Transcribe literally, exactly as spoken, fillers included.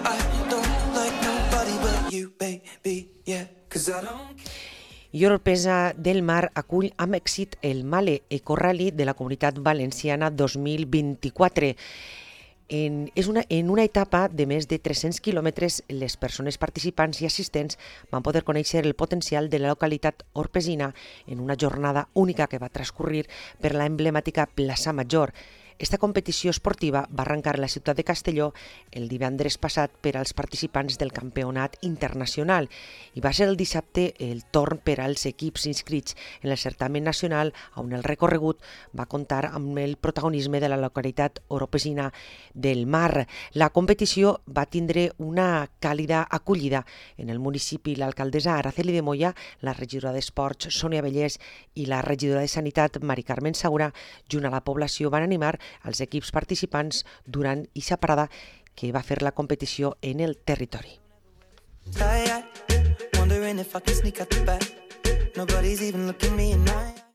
I Oropesa del Mar acull amb èxit el Male Eco Rally de la Comunitat Valenciana dos mil vint-i-quatre. En, és una, en una etapa de més de tres-cents quilòmetres, les persones participants i assistents van poder conèixer el potencial de la localitat orpesina en una jornada única que va transcurrir per la emblemàtica plaça Major. Esta competició esportiva va arrencar a la ciutat de Castelló el divendres passat per als participants del campionat internacional i va ser el dissabte el torn per als equips inscrits en el certamen nacional on el recorregut va comptar amb el protagonisme de la localitat oropesina del Mar. La competició va tindre una càlida acollida en el municipi. L'alcaldessa Araceli de Moya, la regidora d'Esports Sònia Vallès i la regidora de Sanitat Mari Carmen Saura, junt a la població, van animar als equips participants durant aquesta parada que va fer la competició en el territori. Wondering if I can sneak out the back. Nobody's even looking me in the eye.